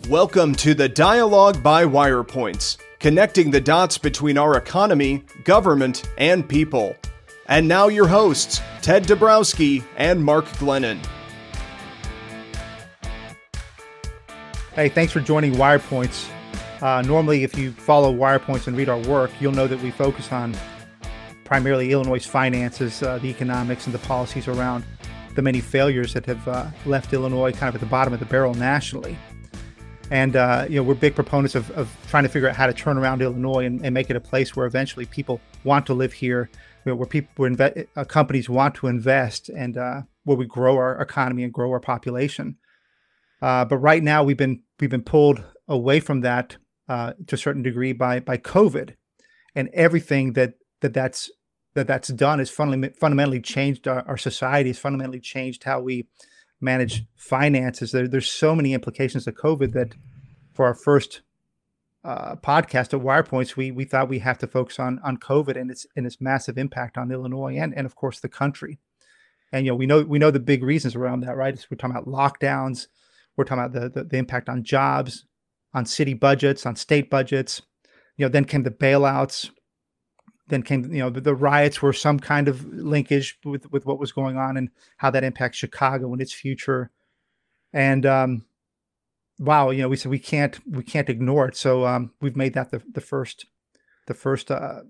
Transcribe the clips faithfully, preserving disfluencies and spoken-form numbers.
Welcome to the Dialogue by WirePoints, connecting the dots between our economy, government, and people. And now your hosts, Ted Dabrowski and Mark Glennon. Hey, thanks for joining WirePoints. Uh, normally, if you follow WirePoints and read our work, you'll know that we focus on primarily Illinois' finances, uh, the economics, and the policies around the many failures that have uh, left Illinois kind of at the bottom of the barrel nationally. And, uh, you know, we're big proponents of, of trying to figure out how to turn around Illinois and, and make it a place where eventually people want to live here, where, where people, where inve- uh, companies want to invest, and uh, where we grow our economy and grow our population. Uh, but right now, we've been we've been pulled away from that uh, to a certain degree by by COVID, and everything that that that's that that's done has funda- fundamentally changed our, our society. Has fundamentally changed how we manage finances. There, there's so many implications of COVID that for our first uh, podcast at WirePoints, we we thought we have to focus on on COVID and its and its massive impact on Illinois and and of course the country. And you know we know we know the big reasons around that, right? We're talking about lockdowns. We're talking about the, the the impact on jobs, on city budgets, on state budgets. You know, then came the bailouts. Then came, you know, the, the riots were some kind of linkage with, with what was going on and how that impacts Chicago and its future. And um, wow, you know, we said we can't we can't ignore it. So um, we've made that the the first the first uh,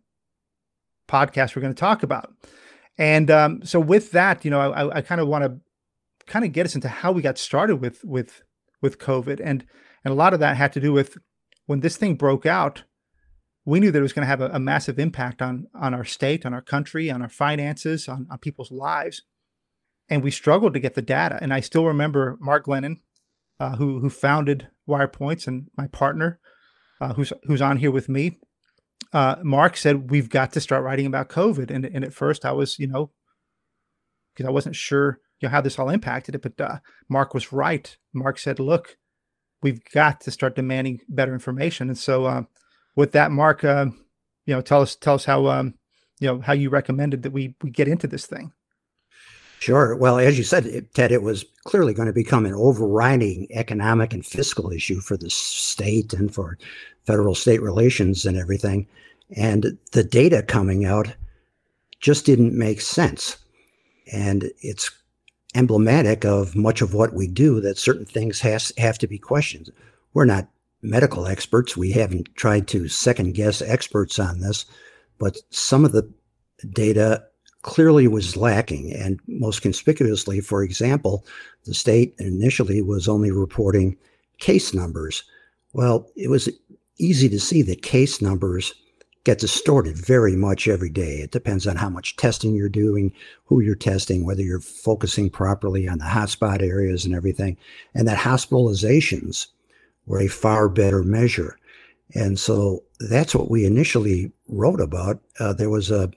podcast we're going to talk about. And um, so with that, you know, I, I kind of want to kind of get us into how we got started with with with COVID, and and a lot of that had to do with when this thing broke out. We knew that it was going to have a, a massive impact on, on our state, on our country, on our finances, on, on people's lives. And we struggled to get the data. And I still remember Mark Glennon, uh, who who founded WirePoints, and my partner, uh, who's who's on here with me. Uh, Mark said, we've got to start writing about COVID. And, and at first I was, you know, because I wasn't sure you know, how this all impacted it. But uh, Mark was right. Mark said, look, we've got to start demanding better information. And so, uh, with that, Mark, uh, you know, tell us tell us how um, you know how you recommended that we we get into this thing. Sure. Well, as you said, Ted, it was clearly going to become an overriding economic and fiscal issue for the state and for federal-state relations and everything. And the data coming out just didn't make sense. And it's emblematic of much of what we do, that certain things has have to be questioned. We're not medical experts. We haven't tried to second guess experts on this, but some of the data clearly was lacking. And most conspicuously, for example, the state initially was only reporting case numbers. Well, it was easy to see that case numbers get distorted very much every day. It depends on how much testing you're doing, who you're testing, whether you're focusing properly on the hotspot areas and everything, and that hospitalizations were a far better measure. And so that's what we initially wrote about. Uh, there was a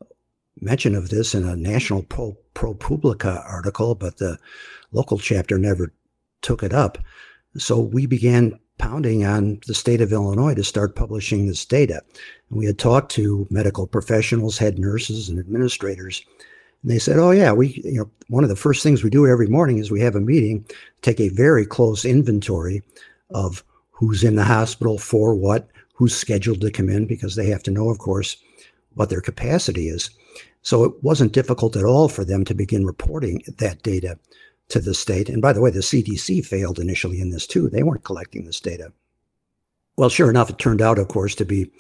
mention of this in a National Pro, ProPublica article, but the local chapter never took it up. So we began pounding on the state of Illinois to start publishing this data. And we had talked to medical professionals, head nurses, and administrators. And they said, oh, yeah, we, you know, one of the first things we do every morning is we have a meeting, take a very close inventory of who's in the hospital for what, who's scheduled to come in, because they have to know, of course, what their capacity is. So it wasn't difficult at all for them to begin reporting that data to the state. And by the way, the C D C failed initially in this too. They weren't collecting this data. Well, sure enough, it turned out, of course, to be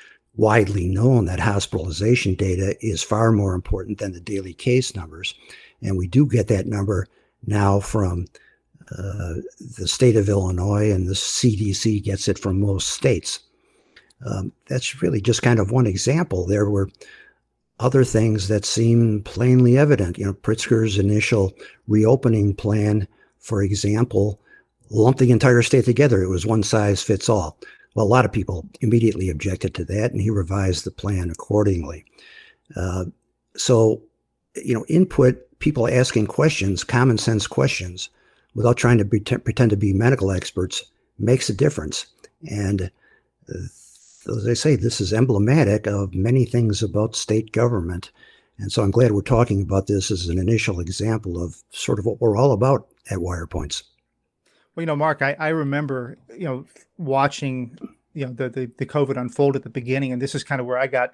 widely known that hospitalization data is far more important than the daily case numbers. And we do get that number now from Uh, the state of Illinois, and the C D C gets it from most states. Um, that's really just kind of one example. There were other things that seem plainly evident. You know, Pritzker's initial reopening plan, for example, lumped the entire state together. It was one size fits all. Well, a lot of people immediately objected to that, and he revised the plan accordingly. Uh, so, you know, input, people asking questions, common sense questions, without trying to be, pretend to be medical experts, makes a difference. And uh, as I say, this is emblematic of many things about state government. And so I'm glad we're talking about this as an initial example of sort of what we're all about at WirePoints. Well, you know, Mark, I, I remember, you know, watching, you know, the, the, the COVID unfold at the beginning. And this is kind of where I got,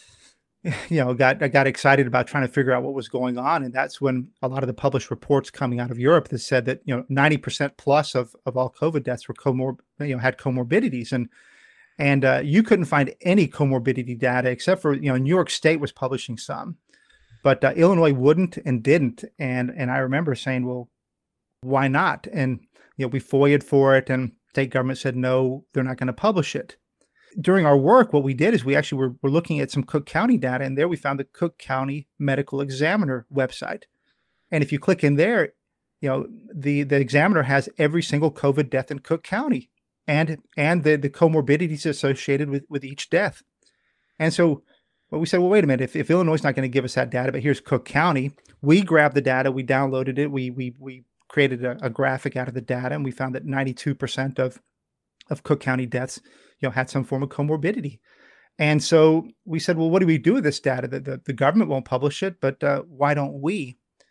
you know, got, I got excited about trying to figure out what was going on. And that's when a lot of the published reports coming out of Europe that said that, you know, ninety percent plus of, of all COVID deaths were comor, you know, had comorbidities. And, and uh, you couldn't find any comorbidity data except for, you know, New York State was publishing some, but uh, Illinois wouldn't and didn't. And, and I remember saying, well, why not? And, you know, we FOIA'd for it, and state government said, no, they're not going to publish it. During our work, what we did is we actually were, were looking at some Cook County data, and there we found the Cook County Medical Examiner website. And if you click in there, you know, the, the examiner has every single COVID death in Cook County and, and the, the comorbidities associated with, with each death. And so well, we said, well, wait a minute, if, if Illinois is not going to give us that data, but here's Cook County, we grabbed the data, we downloaded it, we, we, we, created a, a graphic out of the data, and we found that ninety-two percent of, of Cook County deaths, you know, had some form of comorbidity. And so we said, well, what do we do with this data? The, the, the government won't publish it, but uh, why don't we?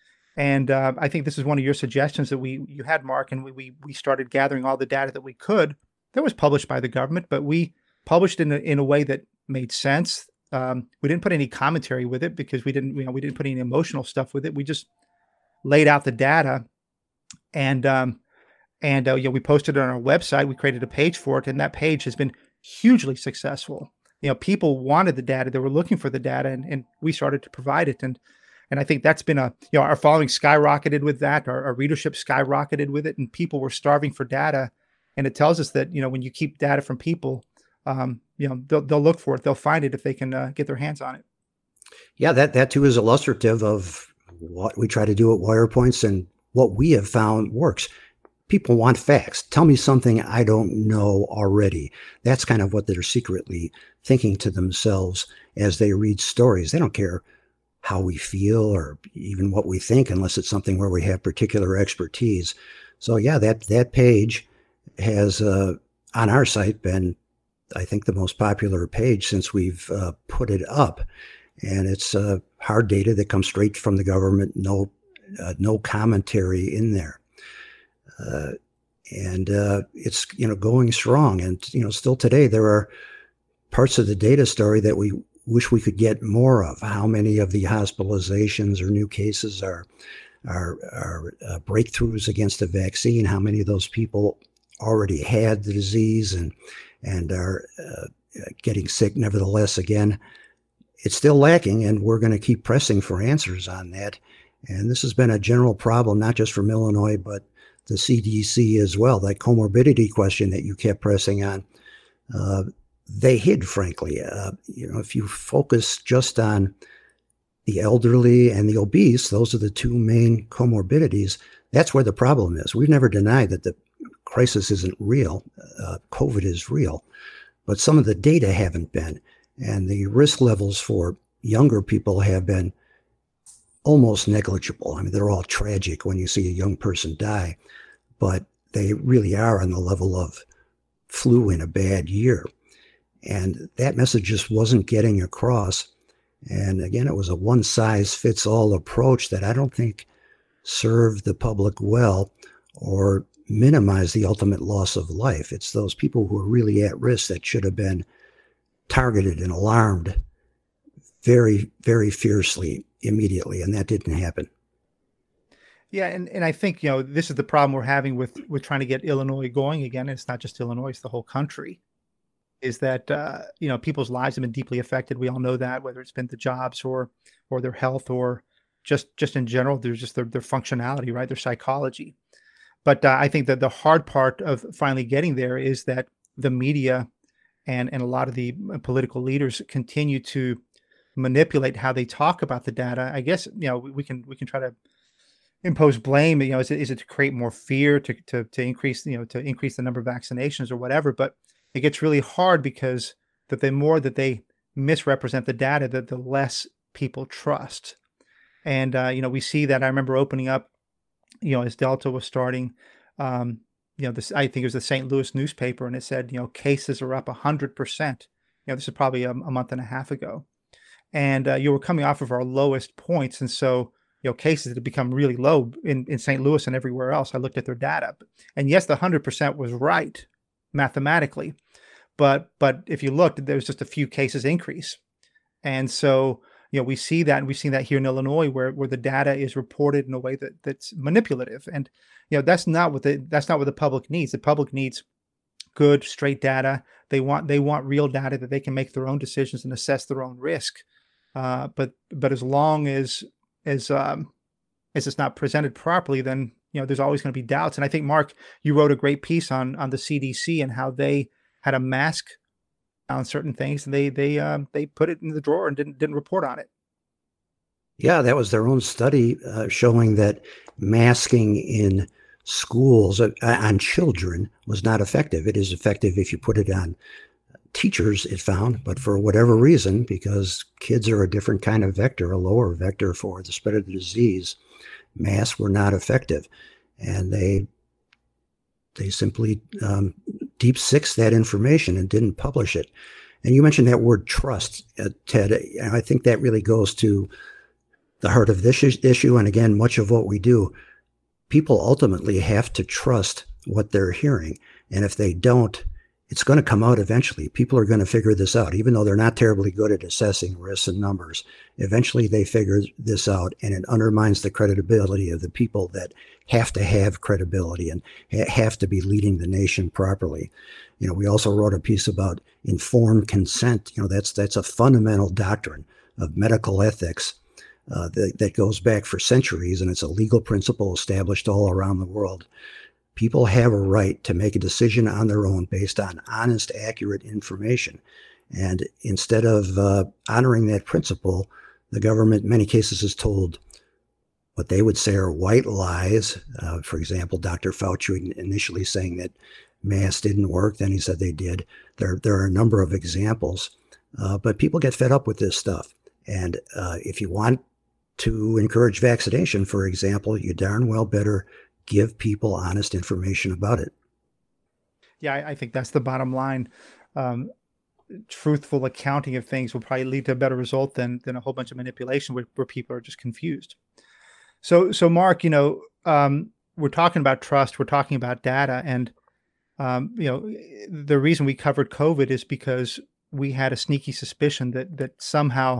And uh, I think this is one of your suggestions that we you had, Mark, and we, we we started gathering all the data that we could that was published by the government, but we published in a, in a way that made sense. Um, we didn't put any commentary with it because we didn't, you know, we didn't put any emotional stuff with it. We just laid out the data. And, um, and, uh, you know, we posted it on our website, we created a page for it, and that page has been hugely successful. You know, people wanted the data, they were looking for the data, and, and we started to provide it. And, and I think that's been a, you know, our following skyrocketed with that, our, our readership skyrocketed with it, and people were starving for data. And it tells us that, you know, when you keep data from people, um, you know, they'll, they'll look for it, they'll find it if they can uh, get their hands on it. Yeah, that, that too is illustrative of what we try to do at WirePoints and what we have found works. People want facts. Tell me something I don't know already. That's kind of what they're secretly thinking to themselves as they read stories. They don't care how we feel or even what we think unless it's something where we have particular expertise. So yeah, that, that page has uh, on our site been, I think, the most popular page since we've uh, put it up. And it's uh, hard data that comes straight from the government, no Uh, no commentary in there. Uh, and uh, it's, you know, going strong. And, you know, still today, there are parts of the data story that we wish we could get more of. How many of the hospitalizations or new cases are, are, are uh, breakthroughs against a vaccine? How many of those people already had the disease and, and are uh, getting sick nevertheless? Again, it's still lacking, and we're going to keep pressing for answers on that. And this has been a general problem, not just from Illinois, but the C D C as well. That comorbidity question that you kept pressing on, uh, they hid, frankly. Uh, you know, if you focus just on the elderly and the obese, those are the two main comorbidities. That's where the problem is. We've never denied that the crisis isn't real. Uh, COVID is real, but some of the data haven't been. And the risk levels for younger people have been almost negligible. I mean, they're all tragic when you see a young person die, but they really are on the level of flu in a bad year. And that message just wasn't getting across. And again, it was a one-size-fits-all approach that I don't think served the public well or minimized the ultimate loss of life. It's those people who are really at risk that should have been targeted and alarmed very, very fiercely immediately, and that didn't happen. Yeah, and, and I think, you know, this is the problem we're having with, with trying to get Illinois going again. It's not just Illinois, it's the whole country, is that, uh, you know, people's lives have been deeply affected. We all know that, whether it's been the jobs or or their health or just just in general, there's just their, their functionality, right, their psychology. But uh, I think that the hard part of finally getting there is that the media and, and a lot of the political leaders continue to manipulate how they talk about the data. I guess, you know, we, we can we can try to impose blame. You know, is it is it to create more fear, to to to increase, you know, to increase the number of vaccinations or whatever? But it gets really hard because that the more that they misrepresent the data, that the less people trust. And uh, you know, we see that. I remember opening up, you know, as Delta was starting, um, you know, this, I think it was the Saint Louis newspaper, and it said, you know, cases are up a hundred percent. You know, this is probably a, a month and a half ago, and uh, you were coming off of our lowest points, and so, you know, cases that have become really low in, in Saint Louis and everywhere else. I looked at their data, and yes, the one hundred percent was right mathematically, but but if you looked, there was just a few cases increase. And so, you know, we see that, and we've seen that here in Illinois, where where the data is reported in a way that that's manipulative. And, you know, that's not what the that's not what the public needs. The public needs good, straight data. They want they want real data that they can make their own decisions and assess their own risk. Uh, but but as long as as um, as it's not presented properly, then, you know, there's always going to be doubts. And I think, Mark, you wrote a great piece on on the C D C and how they had a mask on certain things, and they they um, they put it in the drawer and didn't didn't report on it. Yeah, that was their own study uh, showing that masking in schools uh, on children was not effective. It is effective if you put it on teachers, it found, but for whatever reason, because kids are a different kind of vector, a lower vector for the spread of the disease, masks were not effective. And they they simply um, deep sixed that information and didn't publish it. And you mentioned that word trust, uh, Ted. And I think that really goes to the heart of this issue. And again, much of what we do, people ultimately have to trust what they're hearing. And if they don't, it's going to come out eventually. People are going to figure this out, even though they're not terribly good at assessing risks and numbers. Eventually they figure this out, and it undermines the credibility of the people that have to have credibility and ha- have to be leading the nation properly. You know, we also wrote a piece about informed consent. You know, that's that's a fundamental doctrine of medical ethics uh, that, that goes back for centuries, and it's a legal principle established all around the world. People have a right to make a decision on their own based on honest, accurate information. And instead of uh, honoring that principle, the government in many cases is told what they would say are white lies. Uh, for example, Doctor Fauci initially saying that masks didn't work, then he said they did. There, there are a number of examples, uh, but people get fed up with this stuff. And uh, if you want to encourage vaccination, for example, you darn well better give people honest information about it. Yeah, I, I think that's the bottom line. Um, truthful accounting of things will probably lead to a better result than than a whole bunch of manipulation where, where people are just confused. So, so Mark, you know, um, we're talking about trust, we're talking about data, and um, you know, the reason we covered COVID is because we had a sneaky suspicion that that somehow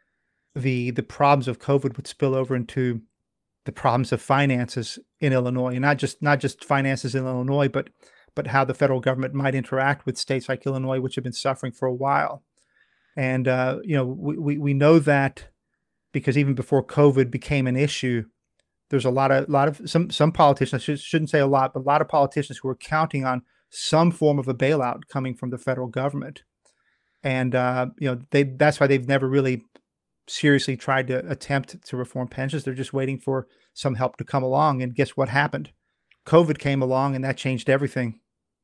the the problems of COVID would spill over into the problems of finances in Illinois, and not just not just finances in Illinois, but but how the federal government might interact with states like Illinois, which have been suffering for a while. And uh, you know, we, we we know that because even before COVID became an issue, there's a lot of lot of some some politicians, I should, shouldn't say a lot, but a lot of politicians who are counting on some form of a bailout coming from the federal government. And uh, you know, they that's why they've never really seriously tried to attempt to reform pensions. They're just waiting for some help to come along. And guess what happened? COVID came along, and that changed everything.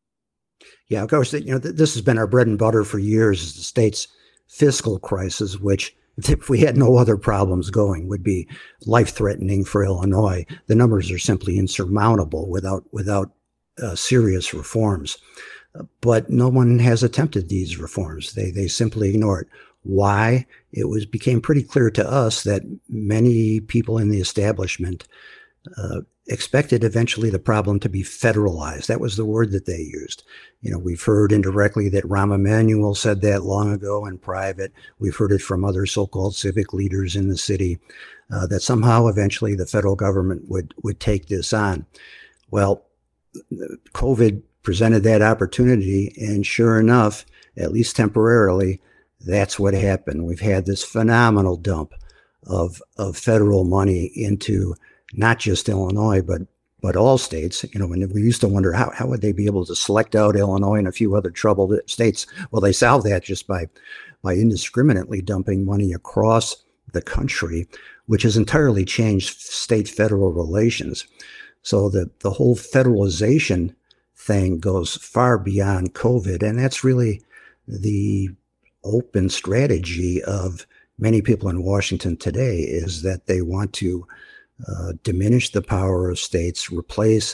Yeah, of course, you know, this has been our bread and butter for years, is the state's fiscal crisis, which if we had no other problems going would be life-threatening for Illinois. The numbers are simply insurmountable without without uh, serious reforms. But no one has attempted these reforms. They they simply ignore it. Why? It was became pretty clear to us that many people in the establishment uh, expected eventually the problem to be federalized. That was the word that they used. You know, we've heard indirectly that Rahm Emanuel said that long ago in private. We've heard it from other so-called civic leaders in the city, uh, that somehow eventually the federal government would would take this on. Well, COVID presented that opportunity, and sure enough, at least temporarily, that's what happened. We've had this phenomenal dump of of federal money into not just Illinois, but but all states. You know, when we used to wonder how, how would they be able to select out Illinois and a few other troubled states? Well, they solved that just by by indiscriminately dumping money across the country, which has entirely changed state-federal relations. So the, the whole federalization thing goes far beyond COVID, and that's really the open strategy of many people in Washington today, is that they want to uh, diminish the power of states, replace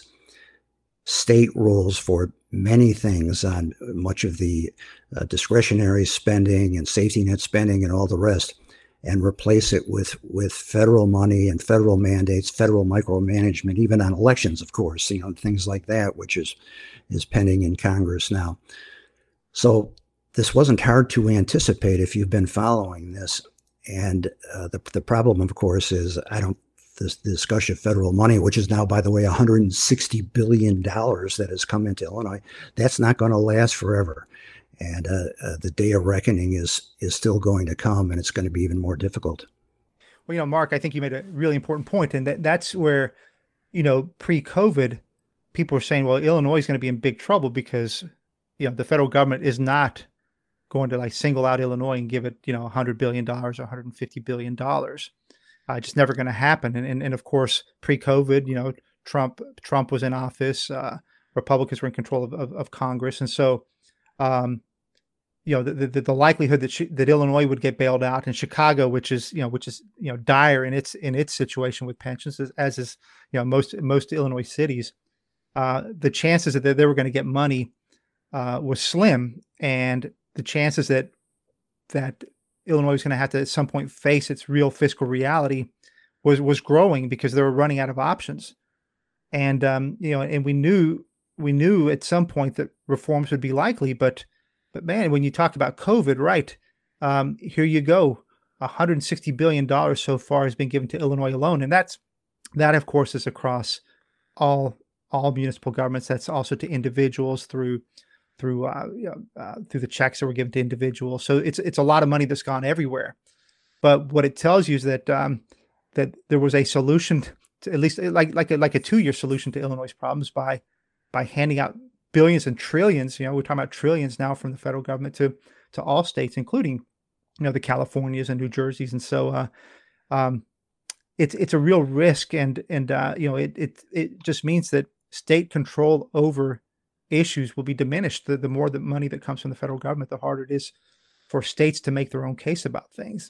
state rules for many things on much of the uh, discretionary spending and safety net spending and all the rest, and replace it with with federal money and federal mandates, federal micromanagement, even on elections, of course, you know, things like that, which is is pending in Congress now. So this wasn't hard to anticipate if you've been following this. And uh, the the problem, of course, is I don't this the discussion of federal money, which is now, by the way, one hundred sixty billion dollars that has come into Illinois. That's not going to last forever. And uh, uh, the day of reckoning is is still going to come, and it's going to be even more difficult. Well, you know, Mark, I think you made a really important point, and that, that's where, you know, pre-COVID, people were saying, well, Illinois is going to be in big trouble because, you know, the federal government is not going to like single out Illinois and give it, you know, one hundred billion dollars or one hundred fifty billion dollars. Uh, just never going to happen. And, and and of course, pre-COVID, you know, Trump Trump was in office, uh, Republicans were in control of, of, of Congress, and so. Um, you know, the, the, the likelihood that she, that Illinois would get bailed out, and Chicago, which is, you know, which is, you know, dire in its, in its situation with pensions, as, as is, you know, most, most Illinois cities, uh, the chances that they were going to get money, uh, was slim. And the chances that, that Illinois was going to have to at some point face its real fiscal reality was, was growing because they were running out of options. And, um, you know, and we knew, we knew at some point that reforms would be likely, but, but man, when you talk about COVID, right, um, here you go, one hundred sixty billion dollars so far has been given to Illinois alone. And that's, that of course is across all, all municipal governments. That's also to individuals through, through, uh, you know, uh, through the checks that were given to individuals. So it's, it's a lot of money that's gone everywhere. But what it tells you is that, um, that there was a solution to, at least like, like a, like a two-year solution to Illinois' problems by, by handing out billions and trillions, you know, we're talking about trillions now from the federal government to, to all states, including, you know, the Californias and New Jerseys. And so, uh, um, it's, it's a real risk. And, and, uh, you know, it, it, it just means that state control over issues will be diminished. The, the more the money that comes from the federal government, the harder it is for states to make their own case about things.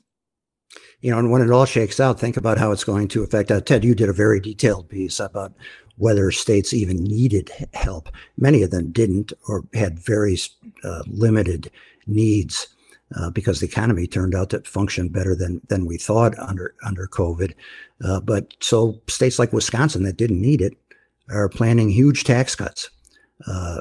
You know, and when it all shakes out, think about how it's going to affect. Uh, Ted, you did a very detailed piece about whether states even needed help. Many of them didn't, or had very uh, limited needs uh, because the economy turned out to function better than than we thought under under COVID. Uh, but so states like Wisconsin that didn't need it are planning huge tax cuts. Uh,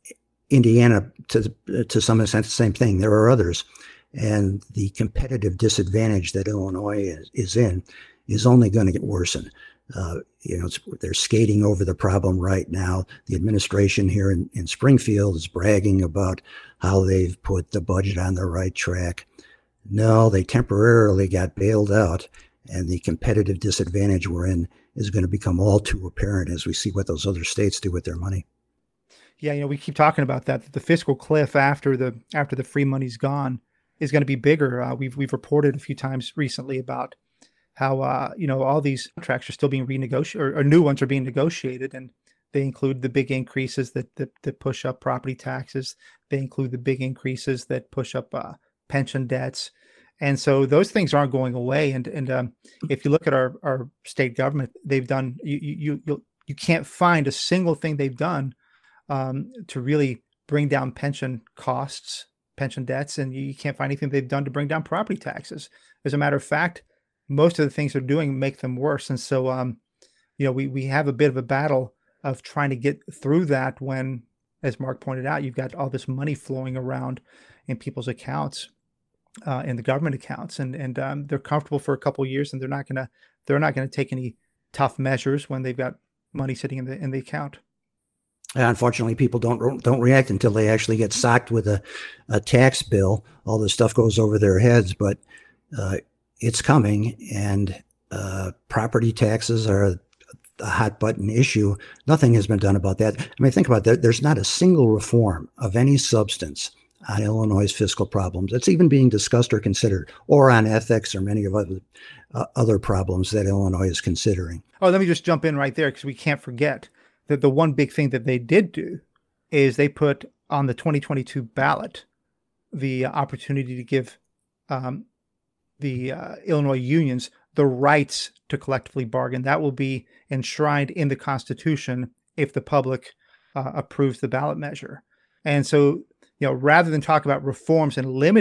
Indiana, to to some extent, the same thing. There are others. And the competitive disadvantage that Illinois is, is in is only going to get worsen. Uh, you know, it's, they're skating over the problem right now. The administration here in, in Springfield is bragging about how they've put the budget on the right track. No, they temporarily got bailed out, and the competitive disadvantage we're in is going to become all too apparent as we see what those other states do with their money. Yeah, you know, we keep talking about that, that the fiscal cliff after the after the free money's gone is going to be bigger. Uh, we've we've reported a few times recently about how uh, you know, all these contracts are still being renegotiated, or, or new ones are being negotiated, and they include the big increases that that, that push up property taxes. They include the big increases that push up uh, pension debts, and so those things aren't going away. And and um, if you look at our our state government, they've done you you you you can't find a single thing they've done um, to really bring down pension costs, pension debts, and you can't find anything they've done to bring down property taxes. As a matter of fact, most of the things they're doing make them worse. And so, um, you know, we we have a bit of a battle of trying to get through that when, as Mark pointed out, you've got all this money flowing around in people's accounts, uh, in the government accounts, and and um, they're comfortable for a couple of years, and they're not gonna they're not gonna take any tough measures when they've got money sitting in the in the account. Unfortunately, people don't don't react until they actually get socked with a, a tax bill. All this stuff goes over their heads, but uh, it's coming, and uh, property taxes are a hot button issue. Nothing has been done about that. I mean, think about that. There's not a single reform of any substance on Illinois' fiscal problems that's even being discussed or considered, or on ethics or many of other uh, other problems that Illinois is considering. Oh, let me just jump in right there, because we can't forget that the one big thing that they did do is they put on the twenty twenty-two ballot the opportunity to give um, the uh, Illinois unions the rights to collectively bargain. That will be enshrined in the Constitution if the public uh, approves the ballot measure. And so, you know, rather than talk about reforms and limiting the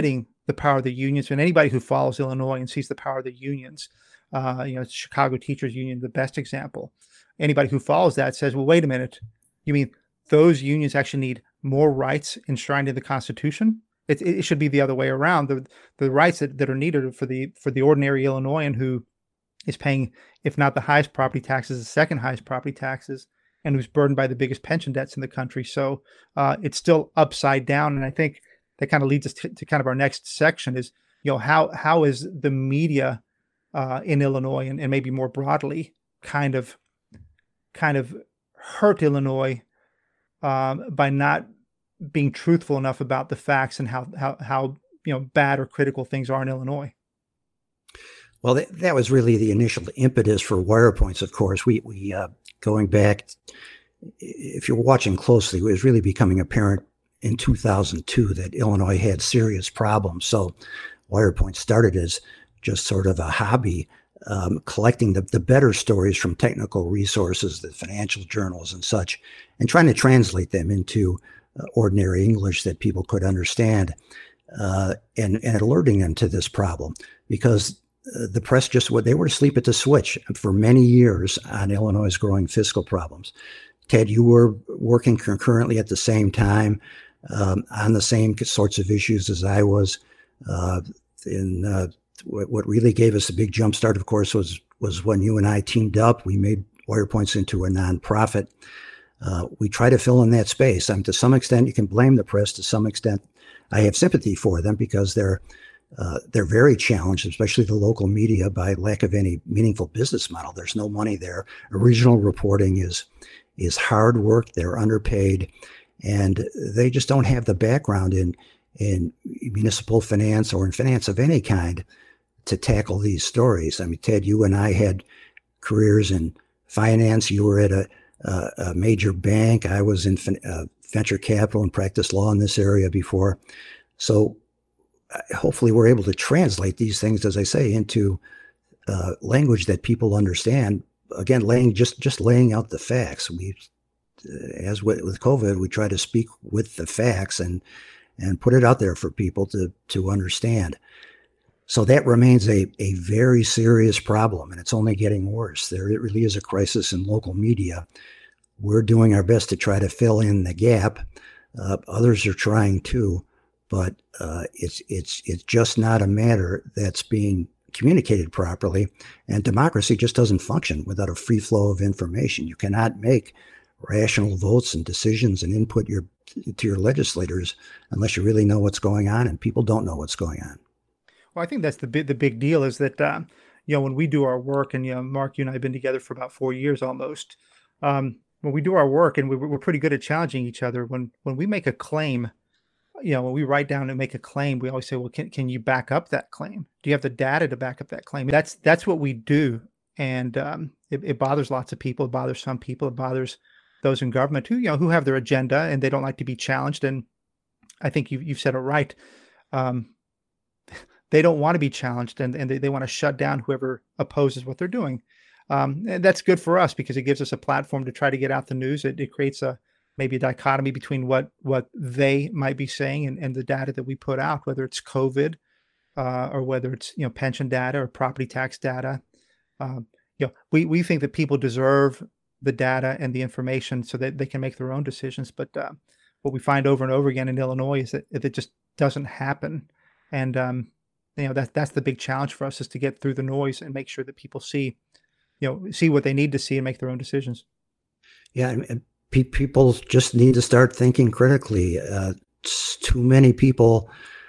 the power of the unions. And anybody who follows Illinois and sees the power of the unions, uh, you know, Chicago Teachers Union, the best example. Anybody who follows that says, well, wait a minute, you mean those unions actually need more rights enshrined in the Constitution? It, it should be the other way around. The the rights that, that are needed for the for the ordinary Illinoisan who is paying, if not the highest property taxes, the second highest property taxes, and who's burdened by the biggest pension debts in the country. So uh, it's still upside down. And I think that kind of leads us to, to kind of our next section is, you know, how how is the media uh, in Illinois and, and maybe more broadly kind of kind of hurt Illinois um, by not being truthful enough about the facts and how how how you know bad or critical things are in Illinois. Well, that, that was really the initial impetus for WirePoints. Of course, we we uh, going back, if you're watching closely, it was really becoming apparent in two thousand two that Illinois had serious problems. So WirePoint started as just sort of a hobby, um, collecting the, the better stories from technical resources, the financial journals and such, and trying to translate them into uh, ordinary English that people could understand, uh, and, and alerting them to this problem. Because uh, the press just, they were asleep at the switch for many years on Illinois' growing fiscal problems. Ted, you were working concurrently at the same time um, on the same sorts of issues as I was. Uh, in uh, what really gave us a big jump start, of course, was was when you and I teamed up. We made WirePoints into a nonprofit. Uh, we try to fill in that space. I mean, to some extent, you can blame the press. To some extent, I have sympathy for them because they're uh, they're very challenged, especially the local media, by lack of any meaningful business model. There's no money there. Original reporting is is hard work. They're underpaid, and they just don't have the background in in municipal finance or in finance of any kind to tackle these stories. I mean, Ted, you and I had careers in finance. You were at a, a, a major bank. I was in fin- uh, venture capital and practiced law in this area before. So uh, hopefully we're able to translate these things, as I say, into uh, language that people understand. Again, laying just just laying out the facts. We, uh, as with, with COVID, we try to speak with the facts and and put it out there for people to to understand. So that remains a, a very serious problem, and it's only getting worse. There it really is a crisis in local media. We're doing our best to try to fill in the gap. Uh, others are trying too, but uh, it's it's it's just not a matter that's being communicated properly. And democracy just doesn't function without a free flow of information. You cannot make rational votes and decisions and input your to your legislators unless you really know what's going on, and people don't know what's going on. Well, I think that's the big, the big deal is that, uh, you know, when we do our work, and, you know, Mark, you and I have been together for about four years almost. Um, when we do our work, and we, we're pretty good at challenging each other, when, when we make a claim, you know, when we write down and make a claim, we always say, well, can, can you back up that claim? Do you have the data to back up that claim? That's, that's what we do. And um, it, it bothers lots of people. It bothers some people. It bothers those in government who, you know, who have their agenda and they don't like to be challenged. And I think you've, you've said it right. Um, they don't want to be challenged, and, and they, they want to shut down whoever opposes what they're doing. Um, and that's good for us because it gives us a platform to try to get out the news. It, it creates a, maybe a dichotomy between what, what they might be saying and, and the data that we put out, whether it's COVID uh, or whether it's, you know, pension data or property tax data. Um, you know, we, we think that people deserve the data and the information so that they can make their own decisions. But uh, what we find over and over again in Illinois is that it just doesn't happen. And, um, you know, that, that's the big challenge for us, is to get through the noise and make sure that people see, you know, see what they need to see and make their own decisions. Yeah. And pe- people just need to start thinking critically. Uh, too many people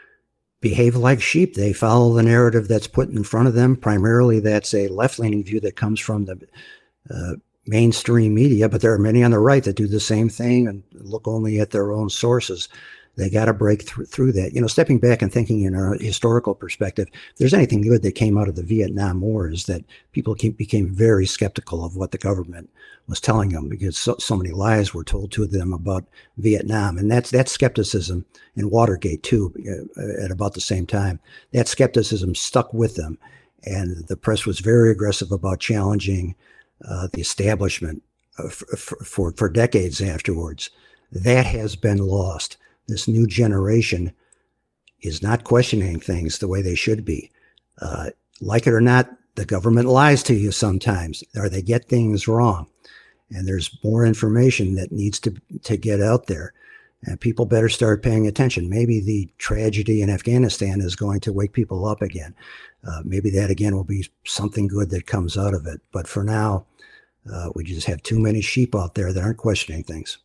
behave like sheep. They follow the narrative that's put in front of them. Primarily, that's a left-leaning view that comes from the uh, mainstream media, but there are many on the right that do the same thing and look only at their own sources. They got to break through, through that. You know, stepping back and thinking in a historical perspective, if there's anything good that came out of the Vietnam War, is that people came, became very skeptical of what the government was telling them, because so, so many lies were told to them about Vietnam. And that's that skepticism, and Watergate too, uh, at about the same time, that skepticism stuck with them. And the press was very aggressive about challenging uh, the establishment uh, for, for, for decades afterwards. That has been lost. This new generation is not questioning things the way they should be. Uh, like it or not, the government lies to you sometimes, or they get things wrong. And there's more information that needs to, to get out there. And people better start paying attention. Maybe the tragedy in Afghanistan is going to wake people up again. Uh, maybe that again will be something good that comes out of it. But for now, uh, we just have too many sheep out there that aren't questioning things.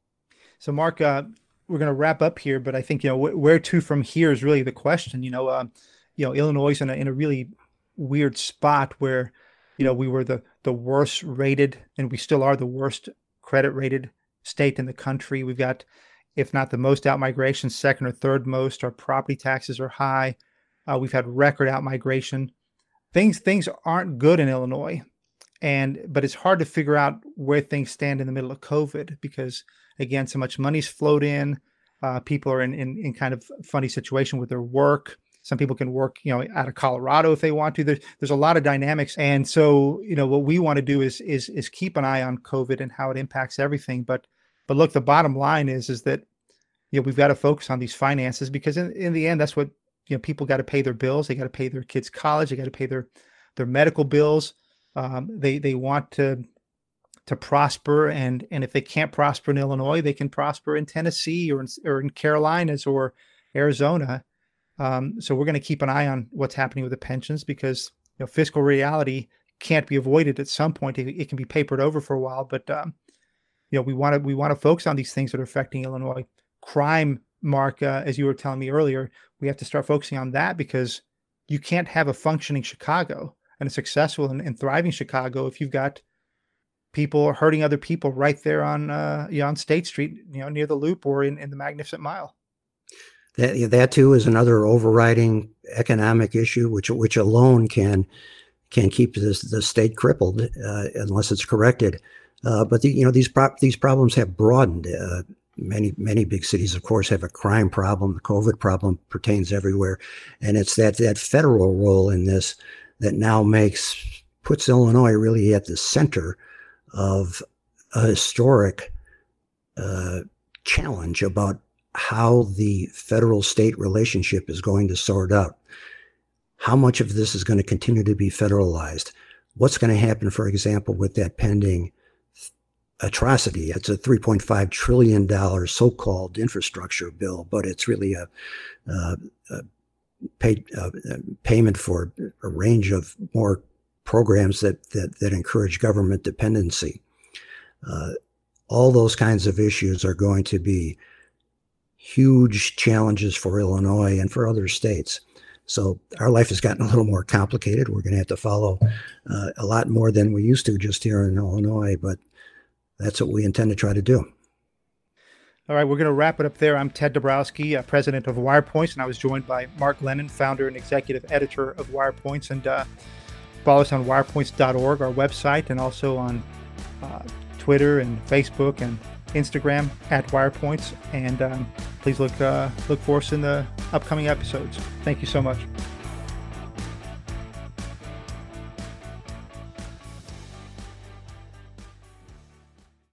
So, Mark, uh, we're going to wrap up here, but I think, you know, wh- where to from here is really the question. You know, uh, you know, Illinois is in a, in a really weird spot where, you know, we were the, the worst rated, and we still are the worst credit rated state in the country. We've got, if not the most out-migration, second or third most. Our property taxes are high. Uh, we've had record out-migration. Things things aren't good in Illinois, and but it's hard to figure out where things stand in the middle of COVID because, again, so much money's flowed in. Uh, people are in, in in kind of funny situation with their work. Some people can work, you know, out of Colorado if they want to. There's there's a lot of dynamics, and so you know what we want to do is is is keep an eye on COVID and how it impacts everything. But But look, the bottom line is, is that, you know, we've got to focus on these finances because in, in the end, that's what, you know, people got to pay their bills. They got to pay their kids' college. They got to pay their, their medical bills. Um, they, they want to, to prosper. And, and if they can't prosper in Illinois, they can prosper in Tennessee or in, or in Carolinas or Arizona. Um, so we're going to keep an eye on what's happening with the pensions because, you know, fiscal reality can't be avoided at some point. It, it can be papered over for a while, but, um, you know, we want to we want to focus on these things that are affecting Illinois. Crime, Mark, uh, as you were telling me earlier, we have to start focusing on that because you can't have a functioning Chicago and a successful and, and thriving Chicago if you've got people hurting other people right there on uh, you know, on State Street, you know, near the Loop or in, in the Magnificent Mile. That that too is another overriding economic issue, which which alone can can keep this the state crippled uh, unless it's corrected. Uh, but the, you know, these pro- these problems have broadened. Uh, many many big cities, of course, have a crime problem. The COVID problem pertains everywhere, and it's that that federal role in this that now makes puts Illinois really at the center of a historic uh, challenge about how the federal-state relationship is going to sort out. How much of this is going to continue to be federalized? What's going to happen, for example, with that pending atrocity? It's a three point five trillion dollars so-called infrastructure bill, but it's really a, a, a, pay, a payment for a range of more programs that that, that encourage government dependency. Uh, all those kinds of issues are going to be huge challenges for Illinois and for other states. So our life has gotten a little more complicated. We're going to have to follow uh, a lot more than we used to just here in Illinois, but that's what we intend to try to do. All right, we're going to wrap it up there. I'm Ted Dabrowski, uh, president of WirePoints, and I was joined by Mark Glennon, founder and executive editor of WirePoints. And uh, follow us on wirepoints dot org, our website, and also on uh, Twitter and Facebook and Instagram at WirePoints. And um, please look uh, look for us in the upcoming episodes. Thank you so much.